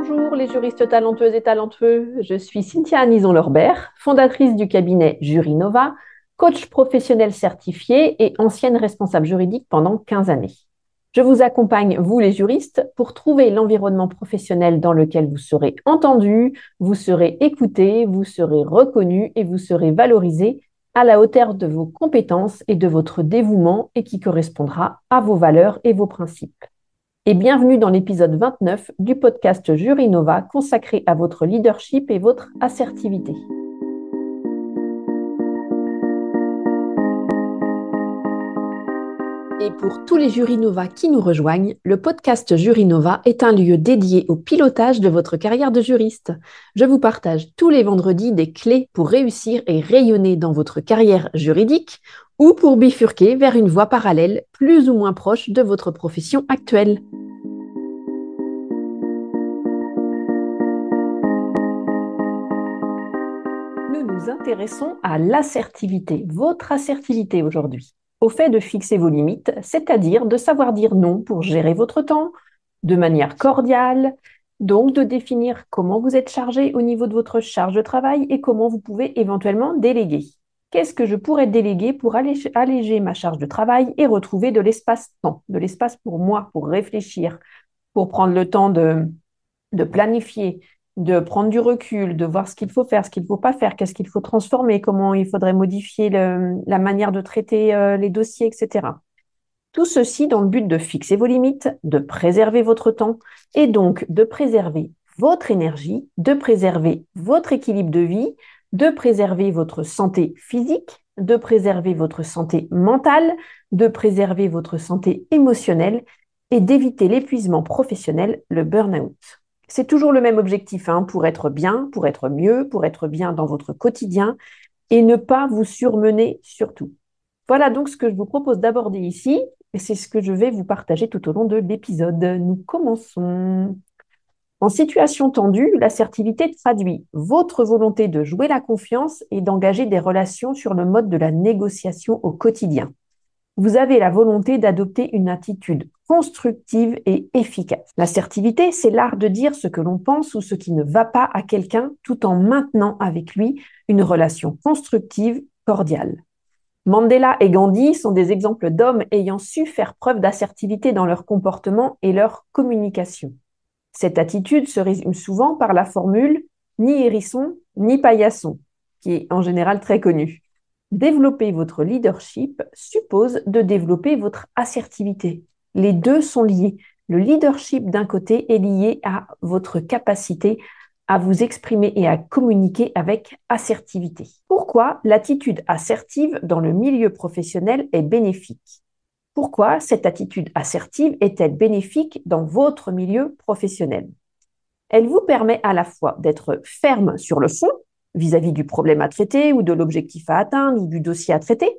Bonjour les juristes talentueuses et talentueux, je suis Cynthia Anison-Lorbert, fondatrice du cabinet Jurinova, coach professionnel certifié et ancienne responsable juridique pendant 15 années. Je vous accompagne, vous les juristes, pour trouver l'environnement professionnel dans lequel vous serez entendu, vous serez écouté, vous serez reconnu et vous serez valorisé à la hauteur de vos compétences et de votre dévouement et qui correspondra à vos valeurs et vos principes. Et bienvenue dans l'épisode 29 du podcast Jurinova consacré à votre leadership et votre assertivité. Et pour tous les Jurinova qui nous rejoignent, le podcast Jurinova est un lieu dédié au pilotage de votre carrière de juriste. Je vous partage tous les vendredis des clés pour réussir et rayonner dans votre carrière juridique ou pour bifurquer vers une voie parallèle plus ou moins proche de votre profession actuelle. Nous nous intéressons à l'assertivité, votre assertivité aujourd'hui, au fait de fixer vos limites, c'est-à-dire de savoir dire non pour gérer votre temps de manière cordiale, donc de définir comment vous êtes chargé au niveau de votre charge de travail et comment vous pouvez éventuellement déléguer. Qu'est-ce que je pourrais déléguer pour alléger ma charge de travail et retrouver de l'espace-temps, de l'espace pour moi, pour réfléchir, pour prendre le temps de planifier, de prendre du recul, de voir ce qu'il faut faire, ce qu'il ne faut pas faire, qu'est-ce qu'il faut transformer, comment il faudrait modifier la manière de traiter les dossiers, etc. Tout ceci dans le but de fixer vos limites, de préserver votre temps et donc de préserver votre énergie, de préserver votre équilibre de vie, de préserver votre santé physique, de préserver votre santé mentale, de préserver votre santé émotionnelle et d'éviter l'épuisement professionnel, le burn-out. C'est toujours le même objectif, pour être bien, pour être mieux, pour être bien dans votre quotidien et ne pas vous surmener surtout. Voilà donc ce que je vous propose d'aborder ici et c'est ce que je vais vous partager tout au long de l'épisode. Nous commençons. En situation tendue, l'assertivité traduit votre volonté de jouer la confiance et d'engager des relations sur le mode de la négociation au quotidien. Vous avez la volonté d'adopter une attitude constructive et efficace. L'assertivité, c'est l'art de dire ce que l'on pense ou ce qui ne va pas à quelqu'un tout en maintenant avec lui une relation constructive, cordiale. Mandela et Gandhi sont des exemples d'hommes ayant su faire preuve d'assertivité dans leur comportement et leur communication. Cette attitude se résume souvent par la formule « ni hérisson, ni paillasson », qui est en général très connue. Développer votre leadership suppose de développer votre assertivité. Les deux sont liés. Le leadership d'un côté est lié à votre capacité à vous exprimer et à communiquer avec assertivité. Pourquoi l'attitude assertive dans le milieu professionnel est bénéfique? Pourquoi cette attitude assertive est-elle bénéfique dans votre milieu professionnel? Elle vous permet à la fois d'être ferme sur le fond, vis-à-vis du problème à traiter ou de l'objectif à atteindre ou du dossier à traiter,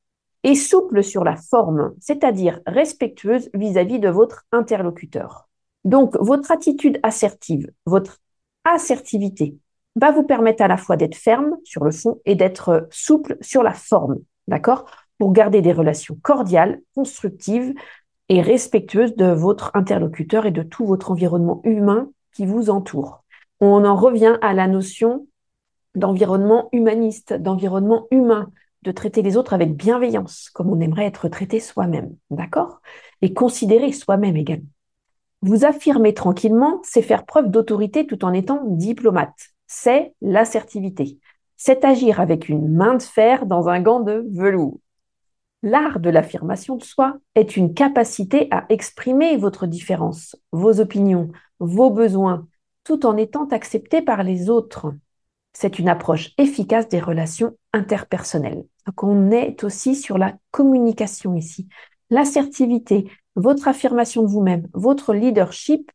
et souple sur la forme, c'est-à-dire respectueuse vis-à-vis de votre interlocuteur. Donc, votre attitude assertive, votre assertivité va vous permettre à la fois d'être ferme sur le fond et d'être souple sur la forme, d'accord? Pour garder des relations cordiales, constructives et respectueuses de votre interlocuteur et de tout votre environnement humain qui vous entoure. On en revient à la notion d'environnement humaniste, d'environnement humain, de traiter les autres avec bienveillance, comme on aimerait être traité soi-même, d'accord? Et considérer soi-même également. Vous affirmer tranquillement, c'est faire preuve d'autorité tout en étant diplomate. C'est l'assertivité. C'est agir avec une main de fer dans un gant de velours. L'art de l'affirmation de soi est une capacité à exprimer votre différence, vos opinions, vos besoins, tout en étant accepté par les autres. C'est une approche efficace des relations interpersonnelles. Donc on est aussi sur la communication ici. L'assertivité, votre affirmation de vous-même, votre leadership,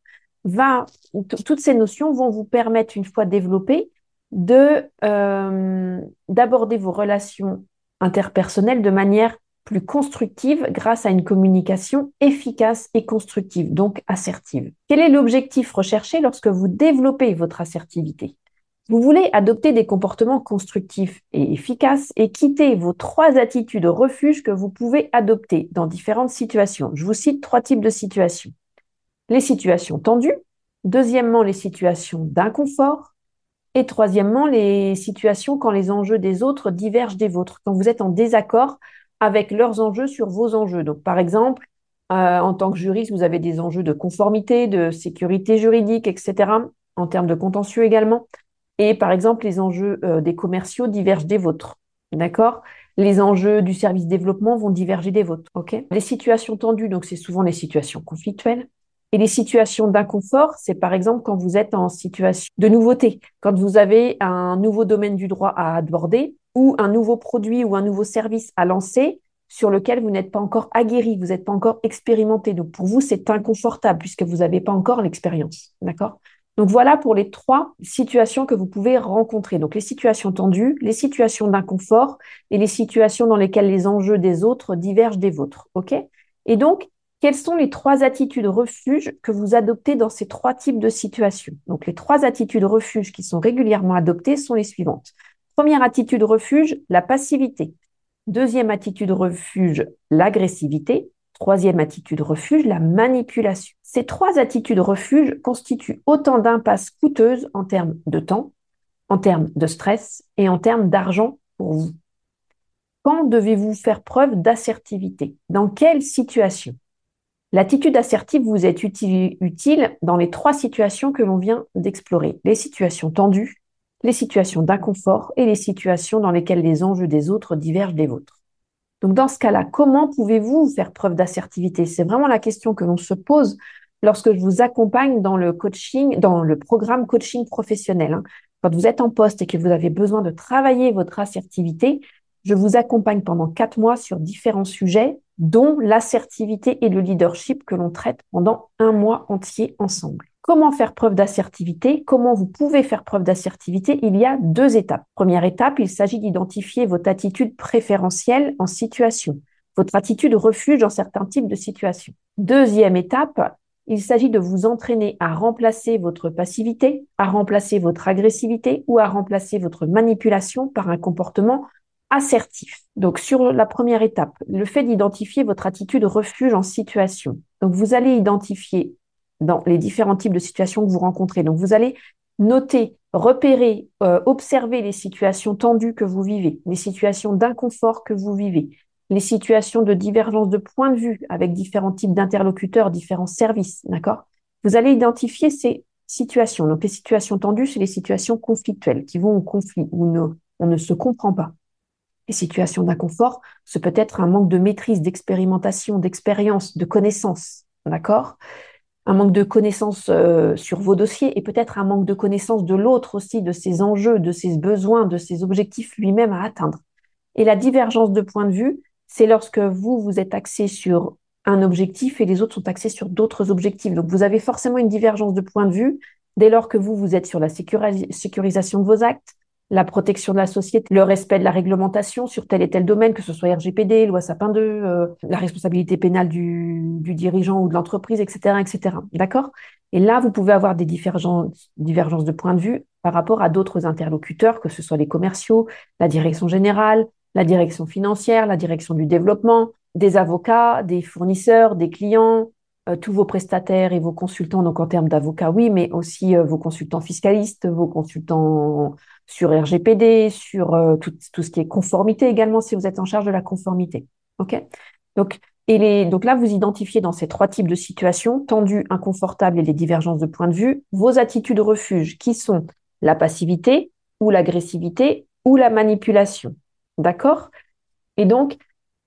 toutes ces notions vont vous permettre, une fois développées, d'aborder vos relations interpersonnelles de manière plus constructive grâce à une communication efficace et constructive, donc assertive. Quel est l'objectif recherché lorsque vous développez votre assertivité? Vous voulez adopter des comportements constructifs et efficaces et quitter vos 3 attitudes refuges que vous pouvez adopter dans différentes situations. Je vous cite 3 types de situations. Les situations tendues, Deuxièmement, les situations d'inconfort. Et troisièmement, les situations quand les enjeux des autres divergent des vôtres, quand vous êtes en désaccord avec leurs enjeux sur vos enjeux. Donc, par exemple, en tant que juriste, vous avez des enjeux de conformité, de sécurité juridique, etc., en termes de contentieux également. Et par exemple, les enjeux des commerciaux divergent des vôtres. D'accord? Les enjeux du service développement vont diverger des vôtres. OK? Les situations tendues, donc c'est souvent les situations conflictuelles. Et les situations d'inconfort, c'est par exemple quand vous êtes en situation de nouveauté, quand vous avez un nouveau domaine du droit à aborder ou un nouveau produit ou un nouveau service à lancer sur lequel vous n'êtes pas encore aguerri, vous n'êtes pas encore expérimenté. Donc pour vous, c'est inconfortable puisque vous n'avez pas encore l'expérience. D'accord? Donc voilà pour les trois situations que vous pouvez rencontrer. Donc les situations tendues, les situations d'inconfort et les situations dans lesquelles les enjeux des autres divergent des vôtres. OK? Et donc, quelles sont les trois attitudes refuge que vous adoptez dans ces trois types de situations? Donc les trois attitudes refuge qui sont régulièrement adoptées sont les suivantes. Première attitude refuge, la passivité. Deuxième attitude refuge, l'agressivité. Troisième attitude refuge, la manipulation. Ces trois attitudes refuge constituent autant d'impasses coûteuses en termes de temps, en termes de stress et en termes d'argent pour vous. Quand devez-vous faire preuve d'assertivité? Dans quelle situation? L'attitude assertive vous est utile dans les trois situations que l'on vient d'explorer. Les situations tendues, les situations d'inconfort et les situations dans lesquelles les enjeux des autres divergent des vôtres. Donc, dans ce cas-là, comment pouvez-vous faire preuve d'assertivité? C'est vraiment la question que l'on se pose lorsque je vous accompagne dans le coaching, dans le programme coaching professionnel. Quand vous êtes en poste et que vous avez besoin de travailler votre assertivité, je vous accompagne pendant 4 mois sur différents sujets, dont l'assertivité et le leadership que l'on traite pendant 1 mois entier ensemble. Comment faire preuve d'assertivité? Comment vous pouvez faire preuve d'assertivité? Il y a 2 étapes. Première étape, il s'agit d'identifier votre attitude préférentielle en situation, votre attitude refuge dans certains types de situations. Deuxième étape, il s'agit de vous entraîner à remplacer votre passivité, à remplacer votre agressivité ou à remplacer votre manipulation par un comportement assertif. Donc, sur la première étape, le fait d'identifier votre attitude refuge en situation. Donc, vous allez identifier dans les différents types de situations que vous rencontrez. Donc, vous allez noter, repérer, observer les situations tendues que vous vivez, les situations d'inconfort que vous vivez, les situations de divergence de point de vue avec différents types d'interlocuteurs, différents services, d'accord? Vous allez identifier ces situations. Donc, les situations tendues, c'est les situations conflictuelles qui vont au conflit, où on ne se comprend pas. Les situations d'inconfort, ce peut être un manque de maîtrise, d'expérimentation, d'expérience, de connaissances, d'accord? Un manque de connaissances sur vos dossiers et peut-être un manque de connaissances de l'autre aussi, de ses enjeux, de ses besoins, de ses objectifs lui-même à atteindre. Et la divergence de point de vue, c'est lorsque vous êtes axé sur un objectif et les autres sont axés sur d'autres objectifs. Donc, vous avez forcément une divergence de point de vue dès lors que vous êtes sur la sécurisation de vos actes, la protection de la société, le respect de la réglementation sur tel et tel domaine, que ce soit RGPD, loi Sapin 2, la responsabilité pénale du dirigeant ou de l'entreprise, etc., etc. D'accord? Et là, vous pouvez avoir des divergences de point de vue par rapport à d'autres interlocuteurs, que ce soit les commerciaux, la direction générale, la direction financière, la direction du développement, des avocats, des fournisseurs, des clients, tous vos prestataires et vos consultants, donc en termes d'avocats, oui, mais aussi vos consultants fiscalistes, vos consultants sur RGPD, sur tout ce qui est conformité également, si vous êtes en charge de la conformité. OK? Donc, donc là, vous identifiez dans ces 3 types de situations, tendues, inconfortables et les divergences de point de vue, vos attitudes refuge, qui sont la passivité ou l'agressivité ou la manipulation. D'accord? Et donc,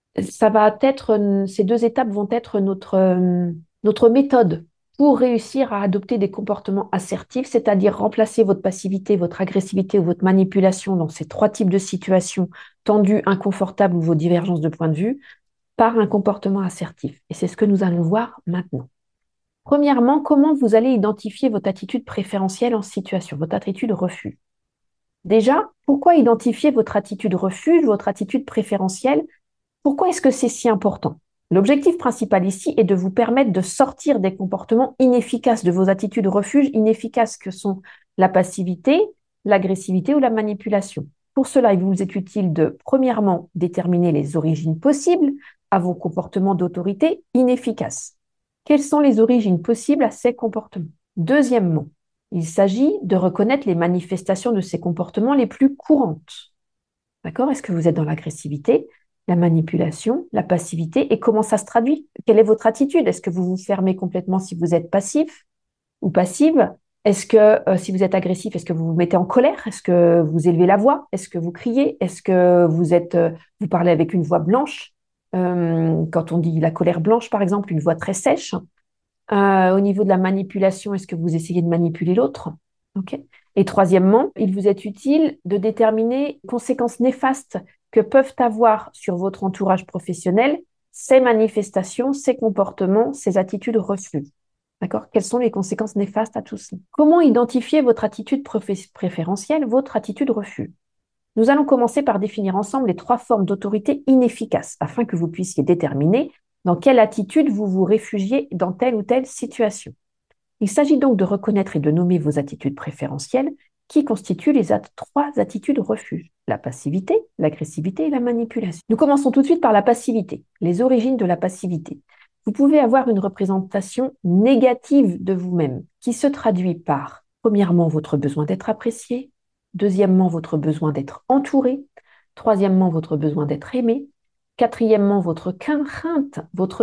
ces 2 étapes vont être notre méthode pour réussir à adopter des comportements assertifs, c'est-à-dire remplacer votre passivité, votre agressivité ou votre manipulation dans ces 3 types de situations tendues, inconfortables ou vos divergences de point de vue, par un comportement assertif. Et c'est ce que nous allons voir maintenant. Premièrement, comment vous allez identifier votre attitude préférentielle en situation, votre attitude refuge. Déjà, pourquoi identifier votre attitude refuge, votre attitude préférentielle? Pourquoi est-ce que c'est si important? L'objectif principal ici est de vous permettre de sortir des comportements inefficaces, de vos attitudes refuge inefficaces que sont la passivité, l'agressivité ou la manipulation. Pour cela, il vous est utile de, premièrement, déterminer les origines possibles à vos comportements d'autorité inefficaces. Quelles sont les origines possibles à ces comportements? Deuxièmement, il s'agit de reconnaître les manifestations de ces comportements les plus courantes. D'accord? Est-ce que vous êtes dans l'agressivité, la manipulation, la passivité et comment ça se traduit? Quelle est votre attitude? Est-ce que vous vous fermez complètement si vous êtes passif ou passive? Est-ce que si vous êtes agressif, est-ce que vous vous mettez en colère? Est-ce que vous élevez la voix? Est-ce que vous criez? Est-ce que vous parlez avec une voix blanche? Quand on dit la colère blanche, par exemple, une voix très sèche. Au niveau de la manipulation, est-ce que vous essayez de manipuler l'autre? Ok. Et troisièmement, il vous est utile de déterminer les conséquences néfastes que peuvent avoir sur votre entourage professionnel ces manifestations, ces comportements, ces attitudes refus. D'accord? Quelles sont les conséquences néfastes à tout cela? Comment identifier votre attitude préférentielle, votre attitude refus? Nous allons commencer par définir ensemble les 3 formes d'autorité inefficaces afin que vous puissiez déterminer dans quelle attitude vous vous réfugiez dans telle ou telle situation. Il s'agit donc de reconnaître et de nommer vos attitudes préférentielles qui constituent les 3 attitudes refuge, la passivité, l'agressivité et la manipulation. Nous commençons tout de suite par la passivité, les origines de la passivité. Vous pouvez avoir une représentation négative de vous-même qui se traduit par, premièrement, votre besoin d'être apprécié, deuxièmement, votre besoin d'être entouré, troisièmement, votre besoin d'être aimé, quatrièmement, votre crainte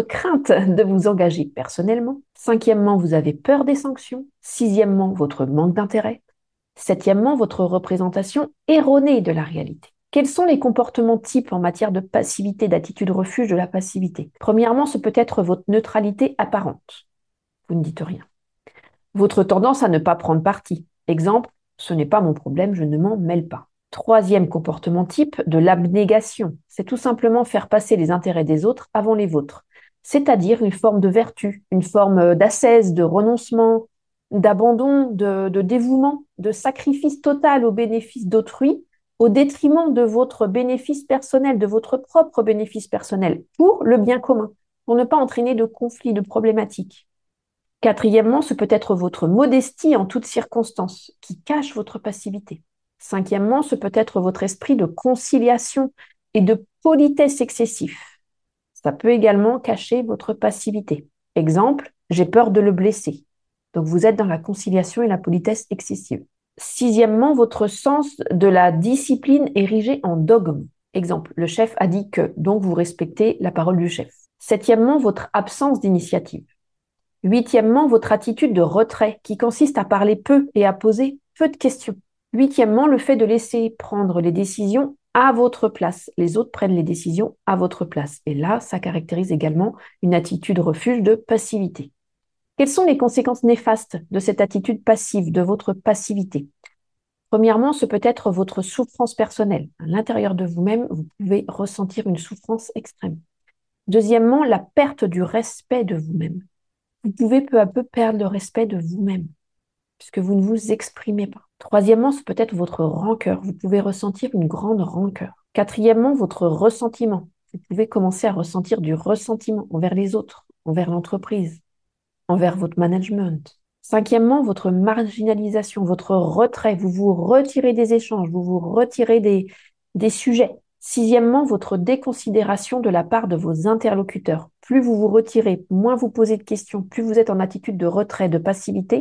de vous engager personnellement. Cinquièmement, vous avez peur des sanctions. Sixièmement, votre manque d'intérêt. Septièmement, votre représentation erronée de la réalité. Quels sont les comportements types en matière de passivité, d'attitude refuge de la passivité? Premièrement, ce peut être votre neutralité apparente. Vous ne dites rien. Votre tendance à ne pas prendre parti. Exemple, ce n'est pas mon problème, je ne m'en mêle pas. Troisième comportement type, de l'abnégation. C'est tout simplement faire passer les intérêts des autres avant les vôtres. C'est-à-dire une forme de vertu, une forme d'ascèse, de renoncement, d'abandon, de dévouement, de sacrifice total au bénéfice d'autrui, au détriment de votre bénéfice personnel, de votre propre bénéfice personnel, pour le bien commun, pour ne pas entraîner de conflits, de problématiques. Quatrièmement, ce peut être votre modestie en toutes circonstances qui cache votre passivité. Cinquièmement, ce peut être votre esprit de conciliation et de politesse excessif. Ça peut également cacher votre passivité. Exemple, j'ai peur de le blesser. Donc vous êtes dans la conciliation et la politesse excessive. Sixièmement, votre sens de la discipline érigé en dogme. Exemple, le chef a dit que, donc vous respectez la parole du chef. Septièmement, votre absence d'initiative. Huitièmement, votre attitude de retrait qui consiste à parler peu et à poser peu de questions. Huitièmement, le fait de laisser prendre les décisions à votre place. Les autres prennent les décisions à votre place. Et là, ça caractérise également une attitude refuge de passivité. Quelles sont les conséquences néfastes de cette attitude passive, de votre passivité? Premièrement, ce peut être votre souffrance personnelle. À l'intérieur de vous-même, vous pouvez ressentir une souffrance extrême. Deuxièmement, la perte du respect de vous-même. Vous pouvez peu à peu perdre le respect de vous-même, puisque vous ne vous exprimez pas. Troisièmement, c'est peut-être votre rancœur. Vous pouvez ressentir une grande rancœur. Quatrièmement, votre ressentiment. Vous pouvez commencer à ressentir du ressentiment envers les autres, envers l'entreprise, envers votre management. Cinquièmement, votre marginalisation, votre retrait. Vous vous retirez des échanges, vous vous retirez des sujets. Sixièmement, votre déconsidération de la part de vos interlocuteurs. Plus vous vous retirez, moins vous posez de questions, plus vous êtes en attitude de retrait, de passivité,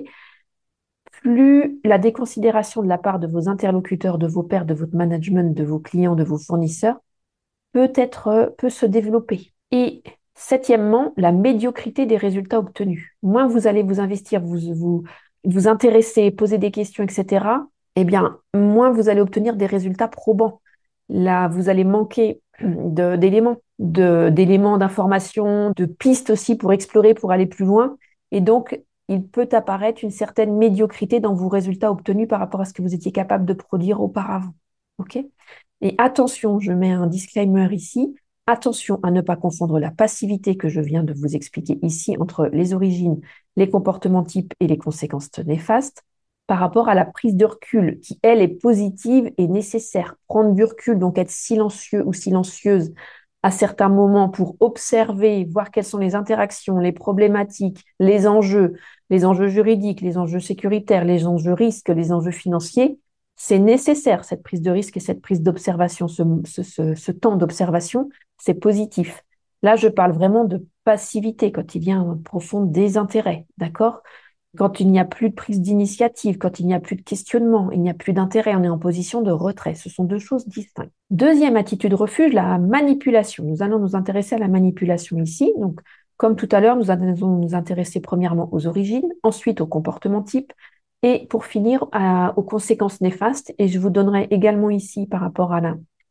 plus la déconsidération de la part de vos interlocuteurs, de vos pairs, de votre management, de vos clients, de vos fournisseurs peut se développer. Et septièmement, la médiocrité des résultats obtenus. Moins vous allez vous investir, vous intéresser, poser des questions, etc., eh bien, moins vous allez obtenir des résultats probants. Là, vous allez manquer d'éléments, d'informations, de pistes aussi pour explorer, pour aller plus loin. Et donc, il peut apparaître une certaine médiocrité dans vos résultats obtenus par rapport à ce que vous étiez capable de produire auparavant. OK? Et attention, je mets un disclaimer ici, attention à ne pas confondre la passivité que je viens de vous expliquer ici entre les origines, les comportements types et les conséquences néfastes par rapport à la prise de recul qui, elle, est positive et nécessaire. Prendre du recul, donc être silencieux ou silencieuse à certains moments pour observer, voir quelles sont les interactions, les problématiques, les enjeux juridiques, les enjeux sécuritaires, les enjeux risques, les enjeux financiers. C'est nécessaire, cette prise de risque et cette prise d'observation, ce temps d'observation, c'est positif. Là, je parle vraiment de passivité quand il y a un profond désintérêt, d'accord? Quand il n'y a plus de prise d'initiative, quand il n'y a plus de questionnement, il n'y a plus d'intérêt, on est en position de retrait. Ce sont deux choses distinctes. Deuxième attitude refuge, la manipulation. Nous allons nous intéresser à la manipulation ici. Donc, comme tout à l'heure, nous allons nous intéresser premièrement aux origines, ensuite au comportement type, et pour finir aux conséquences néfastes. Et je vous donnerai également ici, par rapport à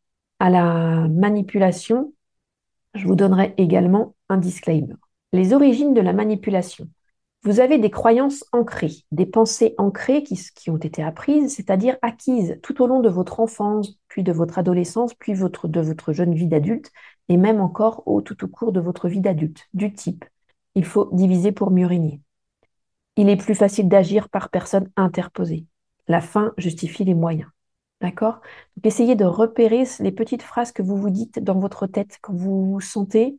la manipulation, je vous donnerai également un disclaimer. Les origines de la manipulation. Vous avez des croyances ancrées, des pensées ancrées qui ont été apprises, c'est-à-dire acquises tout au long de votre enfance, puis de votre adolescence, puis de votre jeune vie d'adulte, et même encore tout au cours de votre vie d'adulte, du type. Il faut diviser pour mieux régner. Il est plus facile d'agir par personne interposée. La fin justifie les moyens. D'accord? Donc, essayez de repérer les petites phrases que vous vous dites dans votre tête quand vous vous sentez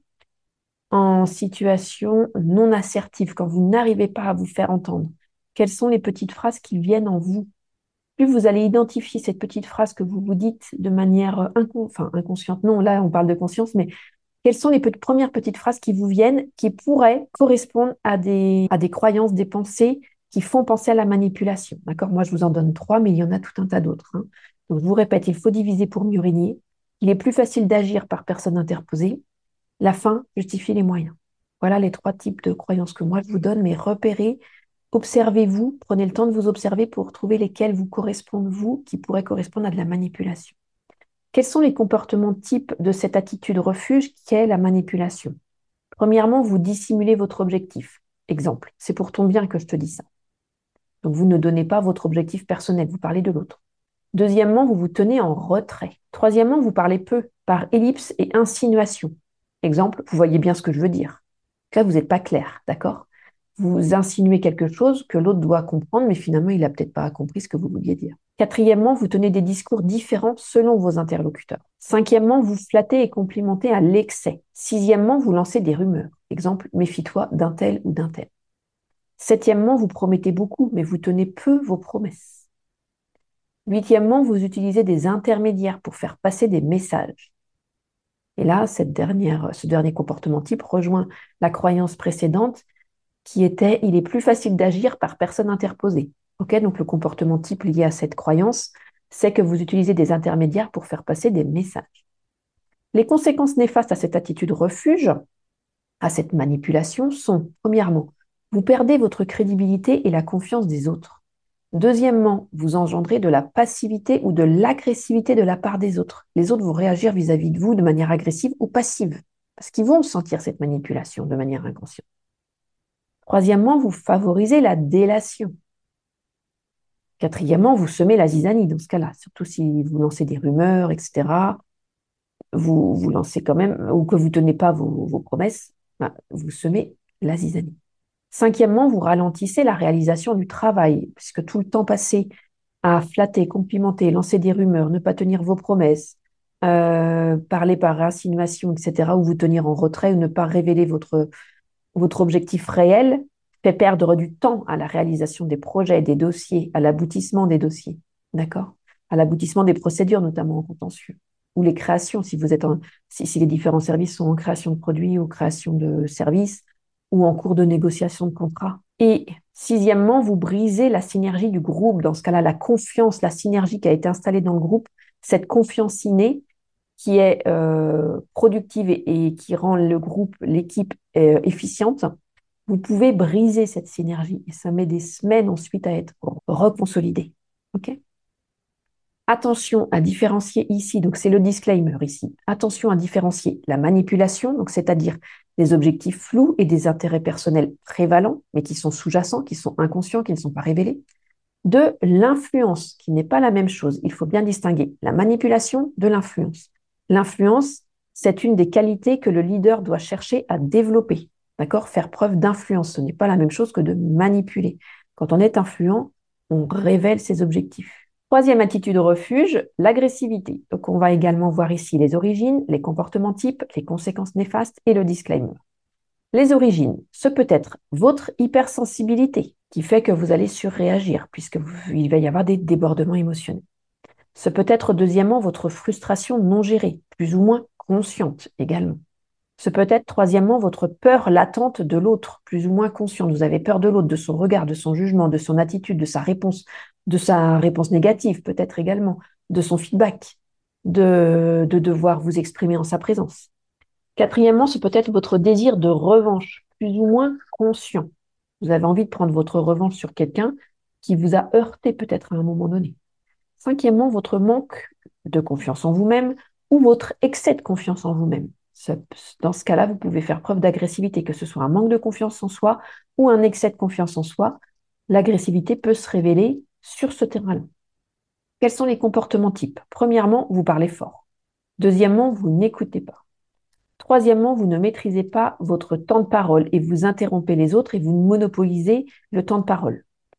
en situation non assertive, quand vous n'arrivez pas à vous faire entendre. Quelles sont les petites phrases qui viennent en vous? Plus vous allez identifier cette petite phrase que vous vous dites de manière inconsciente, non, là on parle de conscience, mais quelles sont les premières petites phrases qui vous viennent, qui pourraient correspondre à des croyances, des pensées qui font penser à la manipulation. D'accord? Moi, je vous en donne 3, mais il y en a tout un tas d'autres. Hein. Donc, je vous répète, il faut diviser pour mieux régner. Il est plus facile d'agir par personne interposée. La fin justifie les moyens. Voilà les 3 types de croyances que moi, je vous donne, mais repérez, observez-vous, prenez le temps de vous observer pour trouver lesquelles vous correspondent, vous, qui pourraient correspondre à de la manipulation. Quels sont les comportements types de cette attitude refuge qu'est la manipulation? Premièrement, vous dissimulez votre objectif. Exemple, c'est pour ton bien que je te dis ça. Donc, vous ne donnez pas votre objectif personnel, vous parlez de l'autre. Deuxièmement, vous vous tenez en retrait. Troisièmement, vous parlez peu, par ellipse et insinuation. Exemple, vous voyez bien ce que je veux dire. Là, vous n'êtes pas clair, d'accord? Vous insinuez quelque chose que l'autre doit comprendre, mais finalement, il n'a peut-être pas compris ce que vous vouliez dire. Quatrièmement, vous tenez des discours différents selon vos interlocuteurs. Cinquièmement, vous flattez et complimentez à l'excès. Sixièmement, vous lancez des rumeurs. Exemple, méfie-toi d'un tel ou d'un tel. Septièmement, vous promettez beaucoup, mais vous tenez peu vos promesses. Huitièmement, vous utilisez des intermédiaires pour faire passer des messages. Et là, ce dernier comportement type rejoint la croyance précédente qui était il est plus facile d'agir par personne interposée. Okay, donc le comportement type lié à cette croyance, c'est que vous utilisez des intermédiaires pour faire passer des messages. Les conséquences néfastes à cette attitude refuge, à cette manipulation, sont, premièrement, vous perdez votre crédibilité et la confiance des autres. Deuxièmement, vous engendrez de la passivité ou de l'agressivité de la part des autres. Les autres vont réagir vis-à-vis de vous de manière agressive ou passive, parce qu'ils vont sentir cette manipulation de manière inconsciente. Troisièmement, vous favorisez la délation. Quatrièmement, vous semez la zizanie dans ce cas-là, surtout si vous lancez des rumeurs, etc. Vous lancez quand même, ou que vous ne tenez pas vos promesses, vous semez la zizanie. Cinquièmement, vous ralentissez la réalisation du travail, puisque tout le temps passé à flatter, complimenter, lancer des rumeurs, ne pas tenir vos promesses, parler par insinuation, etc., ou vous tenir en retrait ou ne pas révéler votre objectif réel, fait perdre du temps à la réalisation des projets, des dossiers, à l'aboutissement des dossiers, d'accord? À l'aboutissement des procédures, notamment en contentieux, ou les créations, si les différents services sont en création de produits ou création de services, ou en cours de négociation de contrats. Et sixièmement, vous brisez la synergie du groupe. Dans ce cas-là, la confiance, la synergie qui a été installée dans le groupe, cette confiance innée qui est productive et qui rend le groupe, l'équipe efficiente, vous pouvez briser cette synergie et ça met des semaines ensuite à être reconsolidé. OK? Attention à différencier ici, donc c'est le disclaimer ici, attention à différencier la manipulation, donc c'est-à-dire des objectifs flous et des intérêts personnels prévalents, mais qui sont sous-jacents, qui sont inconscients, qui ne sont pas révélés, de l'influence, qui n'est pas la même chose. Il faut bien distinguer la manipulation de l'influence. L'influence, c'est une des qualités que le leader doit chercher à développer. D'accord? Faire preuve d'influence, ce n'est pas la même chose que de manipuler. Quand on est influent, on révèle ses objectifs. Troisième attitude refuge, l'agressivité. Donc, on va également voir ici les origines, les comportements types, les conséquences néfastes et le disclaimer. Les origines, ce peut être votre hypersensibilité qui fait que vous allez surréagir puisqu'il va y avoir des débordements émotionnels. Ce peut être deuxièmement votre frustration non gérée, plus ou moins consciente également. Ce peut être, troisièmement, votre peur latente de l'autre, plus ou moins consciente. Vous avez peur de l'autre, de son regard, de son jugement, de son attitude, de sa réponse négative peut-être également, de son feedback, de devoir vous exprimer en sa présence. Quatrièmement, ce peut être votre désir de revanche, plus ou moins conscient. Vous avez envie de prendre votre revanche sur quelqu'un qui vous a heurté peut-être à un moment donné. Cinquièmement, votre manque de confiance en vous-même ou votre excès de confiance en vous-même. Dans ce cas-là, vous pouvez faire preuve d'agressivité, que ce soit un manque de confiance en soi ou un excès de confiance en soi. L'agressivité peut se révéler sur ce terrain-là. Quels sont les comportements types? Premièrement, vous parlez fort. Deuxièmement, vous n'écoutez pas. Troisièmement, vous ne maîtrisez pas votre temps de parole et vous interrompez les autres et vous monopolisez le temps de parole.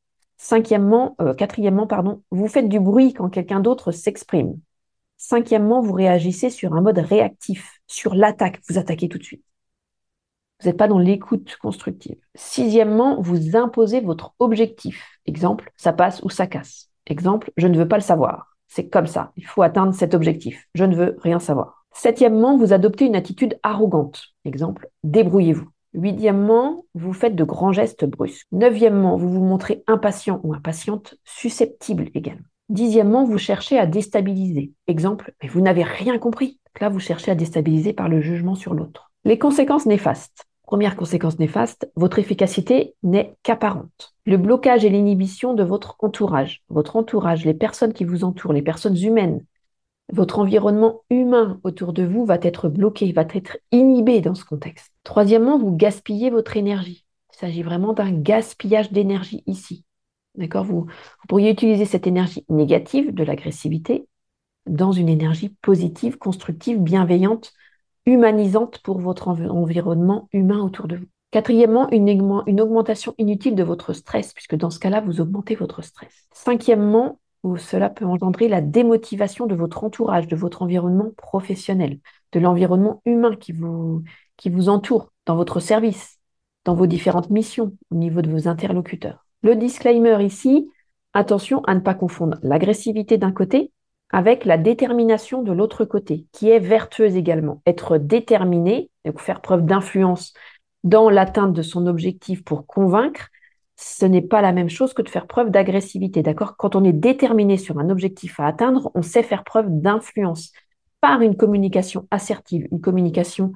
Quatrièmement, vous faites du bruit quand quelqu'un d'autre s'exprime. Cinquièmement, vous réagissez sur un mode réactif, sur l'attaque, vous attaquez tout de suite. Vous n'êtes pas dans l'écoute constructive. Sixièmement, vous imposez votre objectif. Exemple, ça passe ou ça casse. Exemple, je ne veux pas le savoir. C'est comme ça, il faut atteindre cet objectif. Je ne veux rien savoir. Septièmement, vous adoptez une attitude arrogante. Exemple, débrouillez-vous. Huitièmement, vous faites de grands gestes brusques. Neuvièmement, vous vous montrez impatient ou impatiente, susceptible également. Dixièmement, vous cherchez à déstabiliser. Exemple, mais vous n'avez rien compris. Là, vous cherchez à déstabiliser par le jugement sur l'autre. Les conséquences néfastes. Première conséquence néfaste, votre efficacité n'est qu'apparente. Le blocage et l'inhibition de votre entourage, les personnes qui vous entourent, les personnes humaines, votre environnement humain autour de vous va être bloqué, va être inhibé dans ce contexte. Troisièmement, vous gaspillez votre énergie. Il s'agit vraiment d'un gaspillage d'énergie ici. D'accord, vous pourriez utiliser cette énergie négative de l'agressivité dans une énergie positive, constructive, bienveillante, humanisante pour votre environnement humain autour de vous. Quatrièmement, une augmentation inutile de votre stress, puisque dans ce cas-là, vous augmentez votre stress. Cinquièmement, cela peut engendrer la démotivation de votre entourage, de votre environnement professionnel, de l'environnement humain qui vous entoure dans votre service, dans vos différentes missions, au niveau de vos interlocuteurs. Le disclaimer ici, attention à ne pas confondre l'agressivité d'un côté avec la détermination de l'autre côté, qui est vertueuse également. Être déterminé, donc faire preuve d'influence dans l'atteinte de son objectif pour convaincre, ce n'est pas la même chose que de faire preuve d'agressivité, d'accord? Quand on est déterminé sur un objectif à atteindre, on sait faire preuve d'influence par une communication assertive, une communication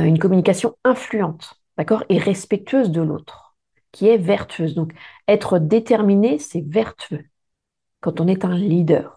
influente, d'accord? Et respectueuse de l'autre, qui est vertueuse. Donc, être déterminé, c'est vertueux quand on est un leader.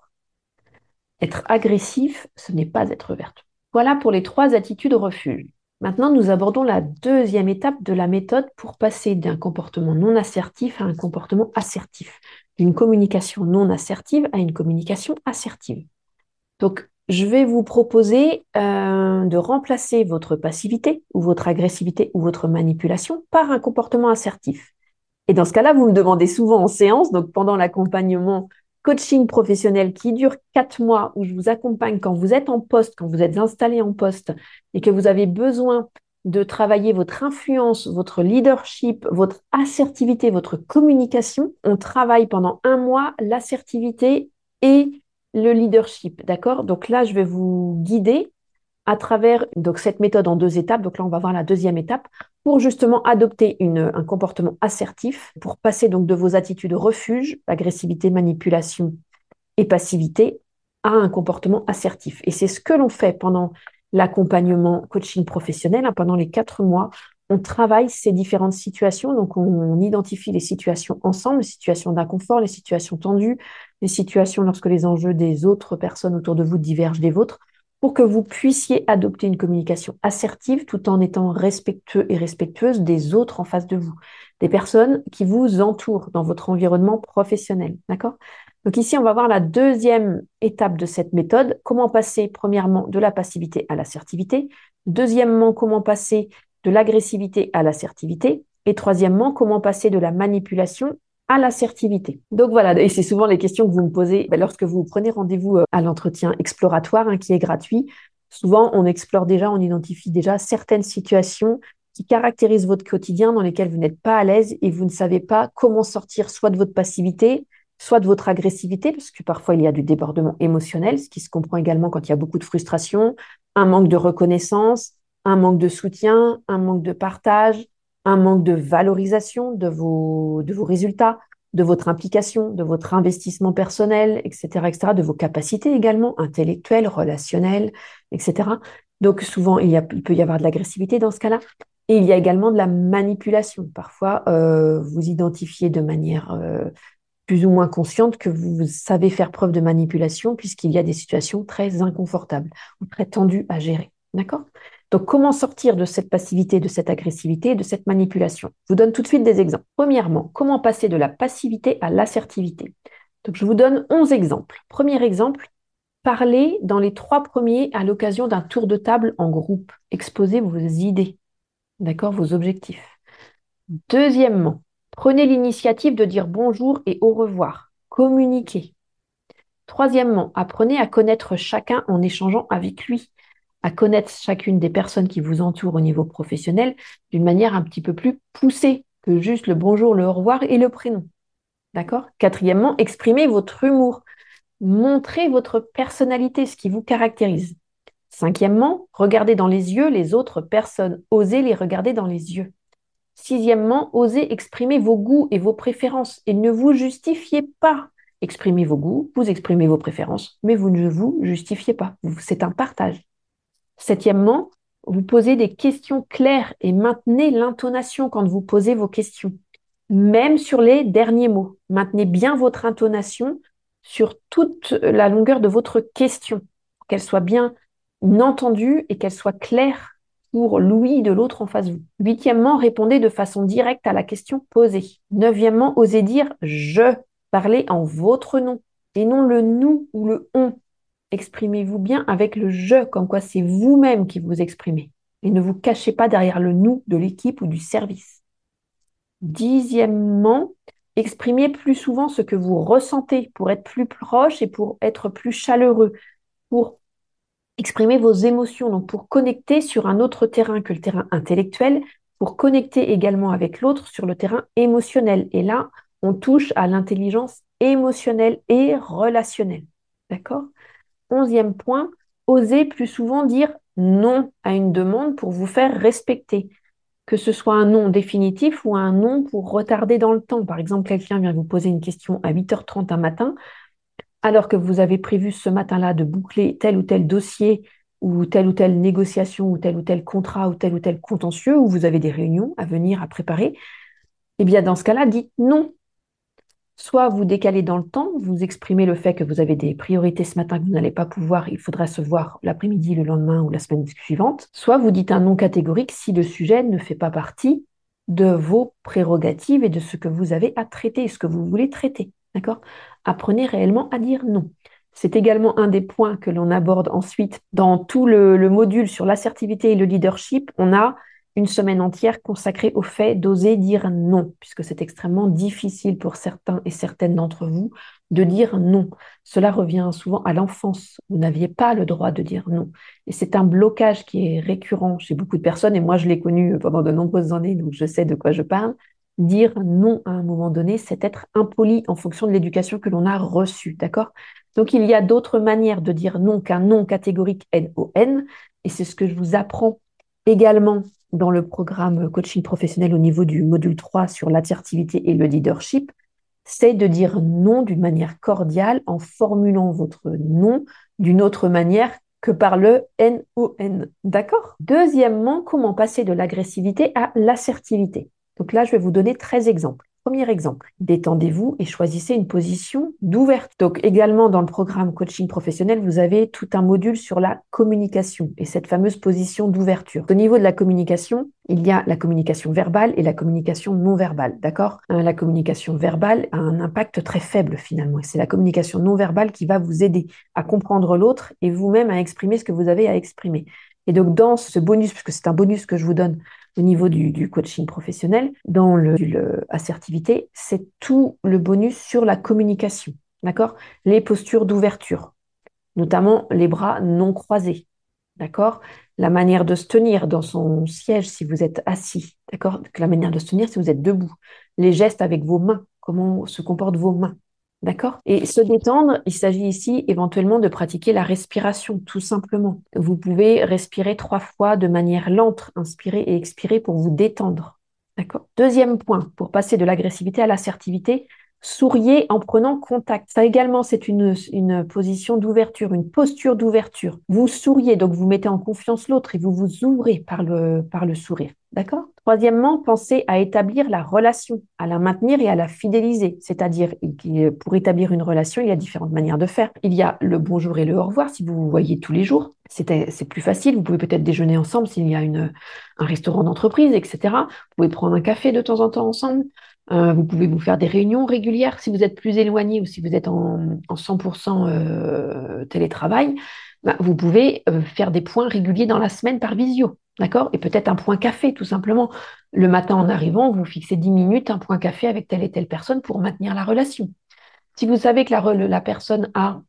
Être agressif, ce n'est pas être vertueux. Voilà pour les 3 attitudes refuge. Maintenant, nous abordons la deuxième étape de la méthode pour passer d'un comportement non assertif à un comportement assertif, d'une communication non assertive à une communication assertive. Donc, je vais vous proposer de remplacer votre passivité ou votre agressivité ou votre manipulation par un comportement assertif. Et dans ce cas-là, vous me demandez souvent en séance, donc pendant l'accompagnement coaching professionnel qui dure 4 mois, où je vous accompagne quand vous êtes en poste, quand vous êtes installé en poste et que vous avez besoin de travailler votre influence, votre leadership, votre assertivité, votre communication. On travaille pendant 1 mois l'assertivité et le leadership, d'accord? Donc là, je vais vous guider à travers cette méthode en 2 étapes. Donc là, on va voir la deuxième étape pour justement adopter un comportement assertif, pour passer donc de vos attitudes refuge, agressivité, manipulation et passivité, à un comportement assertif. Et c'est ce que l'on fait pendant l'accompagnement coaching professionnel. Pendant les 4 mois, on travaille ces différentes situations. Donc, on identifie les situations ensemble, les situations d'inconfort, les situations tendues, les situations lorsque les enjeux des autres personnes autour de vous divergent des vôtres, pour que vous puissiez adopter une communication assertive tout en étant respectueux et respectueuse des autres en face de vous, des personnes qui vous entourent dans votre environnement professionnel. D'accord? Donc ici, on va voir la deuxième étape de cette méthode. Comment passer, premièrement, de la passivité à l'assertivité. Deuxièmement, comment passer de l'agressivité à l'assertivité. Et troisièmement, comment passer de la manipulation à l'assertivité. Donc voilà, et c'est souvent les questions que vous me posez lorsque vous prenez rendez-vous à l'entretien exploratoire qui est gratuit. Souvent, on explore déjà, on identifie déjà certaines situations qui caractérisent votre quotidien dans lesquelles vous n'êtes pas à l'aise et vous ne savez pas comment sortir soit de votre passivité, soit de votre agressivité, parce que parfois il y a du débordement émotionnel, ce qui se comprend également quand il y a beaucoup de frustration, un manque de reconnaissance, un manque de soutien, un manque de partage, un manque de valorisation de vos résultats, de votre implication, de votre investissement personnel, etc., de vos capacités également, intellectuelles, relationnelles, etc. Donc souvent, il peut y avoir de l'agressivité dans ce cas-là. Et il y a également de la manipulation. Parfois, vous identifiez de manière plus ou moins consciente que vous savez faire preuve de manipulation puisqu'il y a des situations très inconfortables ou très tendues à gérer. D'accord? Donc, comment sortir de cette passivité, de cette agressivité, de cette manipulation? Je vous donne tout de suite des exemples. Premièrement, comment passer de la passivité à l'assertivité? Donc, je vous donne 11 exemples. Premier exemple, parlez dans les 3 premiers à l'occasion d'un tour de table en groupe. Exposez vos idées, d'accord, vos objectifs. Deuxièmement, prenez l'initiative de dire bonjour et au revoir. Communiquez. Troisièmement, apprenez à connaître chacun en échangeant avec lui, à connaître chacune des personnes qui vous entourent au niveau professionnel d'une manière un petit peu plus poussée que juste le bonjour, le au revoir et le prénom. D'accord? Quatrièmement, exprimez votre humour. Montrez votre personnalité, ce qui vous caractérise. Cinquièmement, regardez dans les yeux les autres personnes. Osez les regarder dans les yeux. Sixièmement, osez exprimer vos goûts et vos préférences et ne vous justifiez pas. Exprimez vos goûts, vous exprimez vos préférences, mais vous ne vous justifiez pas. C'est un partage. Septièmement, vous posez des questions claires et maintenez l'intonation quand vous posez vos questions, même sur les derniers mots. Maintenez bien votre intonation sur toute la longueur de votre question, qu'elle soit bien entendue et qu'elle soit claire pour l'ouïe de l'autre en face de vous. Huitièmement, répondez de façon directe à la question posée. Neuvièmement, osez dire je. Parlez en votre nom et non le nous ou le on. Exprimez-vous bien avec le je, comme quoi c'est vous-même qui vous exprimez. Et ne vous cachez pas derrière le nous de l'équipe ou du service. Dixièmement, exprimez plus souvent ce que vous ressentez pour être plus proche et pour être plus chaleureux, pour exprimer vos émotions, donc pour connecter sur un autre terrain que le terrain intellectuel, pour connecter également avec l'autre sur le terrain émotionnel. Et là, on touche à l'intelligence émotionnelle et relationnelle. D'accord? 11e point, osez plus souvent dire non à une demande pour vous faire respecter, que ce soit un non définitif ou un non pour retarder dans le temps. Par exemple, quelqu'un vient vous poser une question à 8h30 un matin, alors que vous avez prévu ce matin-là de boucler tel ou tel dossier ou telle négociation ou tel contrat ou tel contentieux, où vous avez des réunions à venir, à préparer, eh bien dans ce cas-là, dites non. Soit vous décalez dans le temps, vous exprimez le fait que vous avez des priorités ce matin que vous n'allez pas pouvoir, il faudra se voir l'après-midi, le lendemain ou la semaine suivante. Soit vous dites un non catégorique si le sujet ne fait pas partie de vos prérogatives et de ce que vous avez à traiter, ce que vous voulez traiter. D'accord? Apprenez réellement à dire non. C'est également un des points que l'on aborde ensuite dans tout le module sur l'assertivité et le leadership. On a une semaine entière consacrée au fait d'oser dire non, puisque c'est extrêmement difficile pour certains et certaines d'entre vous de dire non. Cela revient souvent à l'enfance. Vous n'aviez pas le droit de dire non. Et c'est un blocage qui est récurrent chez beaucoup de personnes, et moi je l'ai connu pendant de nombreuses années, donc je sais de quoi je parle. Dire non à un moment donné, c'est être impoli en fonction de l'éducation que l'on a reçue, d'accord? Donc il y a d'autres manières de dire non qu'un non catégorique N-O-N, et c'est ce que je vous apprends également dans le programme coaching professionnel au niveau du module 3 sur l'assertivité et le leadership, c'est de dire non d'une manière cordiale en formulant votre non d'une autre manière que par le N-O-N. D'accord? Deuxièmement, comment passer de l'agressivité à l'assertivité? Donc là, je vais vous donner 13 exemples. Premier exemple, détendez-vous et choisissez une position d'ouverture. Donc également dans le programme coaching professionnel, vous avez tout un module sur la communication et cette fameuse position d'ouverture. Au niveau de la communication, il y a la communication verbale et la communication non verbale, d'accord? La communication verbale a un impact très faible finalement. C'est la communication non verbale qui va vous aider à comprendre l'autre et vous-même à exprimer ce que vous avez à exprimer. Et donc dans ce bonus, puisque c'est un bonus que je vous donne au niveau du coaching professionnel, dans l'assertivité, c'est tout le bonus sur la communication, d'accord? Les postures d'ouverture, notamment les bras non croisés, d'accord? La manière de se tenir dans son siège si vous êtes assis, d'accord? La manière de se tenir si vous êtes debout. Les gestes avec vos mains, comment se comportent vos mains, D'accord? Et se détendre, il s'agit ici éventuellement de pratiquer la respiration, tout simplement. Vous pouvez respirer 3 fois de manière lente, inspirer et expirer pour vous détendre. D'accord? Deuxième point, pour passer de l'agressivité à l'assertivité, souriez en prenant contact. Ça également, c'est une position d'ouverture, une posture d'ouverture. Vous souriez, donc vous mettez en confiance l'autre et vous vous ouvrez par le sourire. D'accord? Troisièmement, pensez à établir la relation, à la maintenir et à la fidéliser. C'est-à-dire, pour établir une relation, il y a différentes manières de faire. Il y a le bonjour et le au revoir, si vous vous voyez tous les jours. C'est plus facile. Vous pouvez peut-être déjeuner ensemble s'il y a un restaurant d'entreprise, etc. Vous pouvez prendre un café de temps en temps ensemble. Vous pouvez vous faire des réunions régulières si vous êtes plus éloigné ou si vous êtes en 100% télétravail. Bah, vous pouvez faire des points réguliers dans la semaine par visio. D'accord? Et peut-être un point café, tout simplement. Le matin en arrivant, vous fixez 10 minutes, un point café avec telle et telle personne pour maintenir la relation. Si vous savez que la personne a